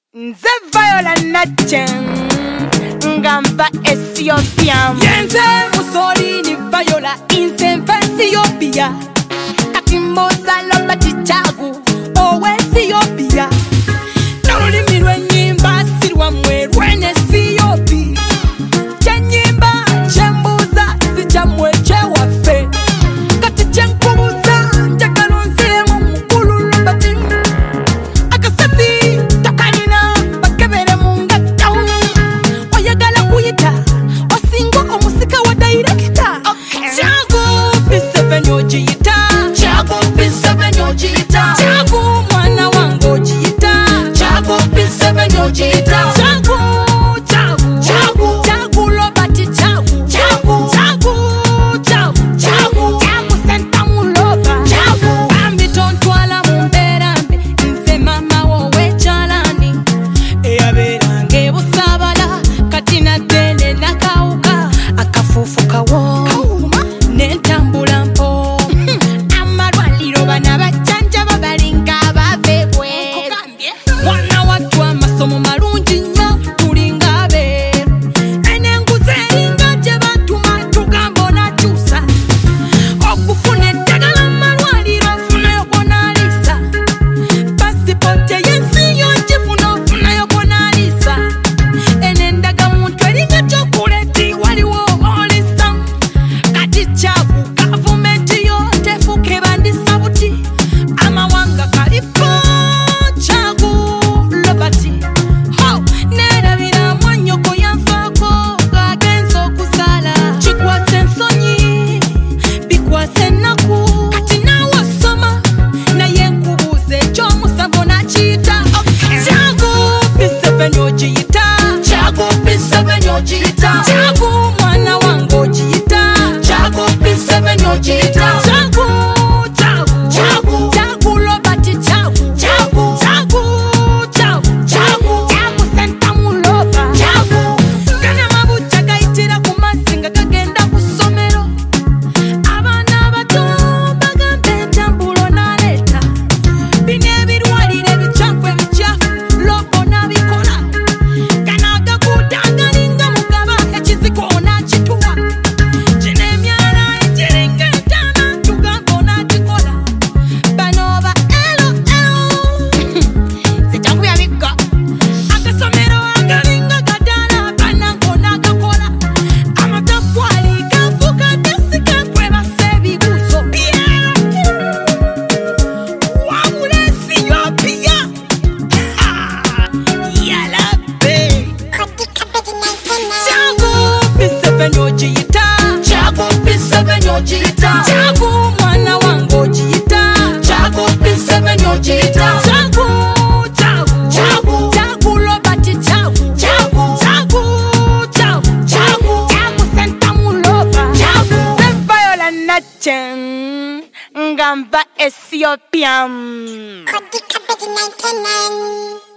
Nze Viola Nachen Ngamba Ethiopia Yenze Mussolini Viola Inse Ethiopia Kakimboza Loba Chichagu Owe Ethiopia Naruli milwe nyimba Sirwa mwerwene Ethiopia Chenyimba Chembuza Sijamwe chewafe Kati chenkubuza Njakalonzile mumukulu Lobati Akasati Takanina Bakebere mungata Oyagala kuyita Osingo omusika wa director Chagu P7 ojiyita Chagu P7 ojiyita Chagu mwana wangu ojiyita Chagu P7 ojiyita Chagu Chagu Chagu Chagu Lobati Chagu Chagu Chagu Chagu Chagu Chagu senta muloba Chagu Ambi tontwala mumberambe Nze mama wowe chalani Eyaberange busabala Katina dene nakauka Akafufuka wo Nentambula mpo Amarwaliro bana bachanja babalinga bavebwe Mwana watu amasomo marungi nnyo tulinga beru Enenguze eringa gye batuma tugambo nakyusa Okufuna eddagala amalwaliro ofunayo gonalisa Pasipoti y'ensi yongifuna ofunayo gonalisa Enendaga muntu erinnya chokuleti waliwo olisa Kati Chagu gavumenti yo tefuke bandisa buti Amawanga kalipo Chagu Lobati Ho nerabira mwanyoko yanfako gagenza okusala Kikwase ensonyi bikwase ennaku Kati naawe osoma naye nkubuuza ekyomusango nakiyita Chagu P7 ogiyita Chagu P7 ogiyita Chagu mwana wange ogiyita Chagu P7 ogiyita Chagu Chagu Chagu Chagu Lobati Chagu Chagu Chagu Chagu Chagu Chagu senta muloba Chagu Gana mabucha gayitira ku mazzi nga gagenda ku ssomero Abaana abato bagambe entambulo naleeta Bino ebirwaliro ebicaafu ebicaafu lobo nabikola Gano agakuuta agalinga mugaba ekiziko onakituwa Gino emyala egiringa entaana tugamba onagikola Bano ba Sijjakubya biggo Akasomero agalinga gadaala bannange onagakola Amatafwali gafuuka gasika kwebasa ebibuuzo wabula Ethiopia yalabbe Chagu P7 ogiyita Chagu P7 ogiyita Chagu mwana wange ogiyita Chagu P7 ogiyita Chagu Chagu Chagu Chagu Lobati Chagu Chagu Chagu Chagu Chagu Chagu senta muloba Chagu Nze Viola Nachen Ngamba Ethiopia Kodi Cabbage 99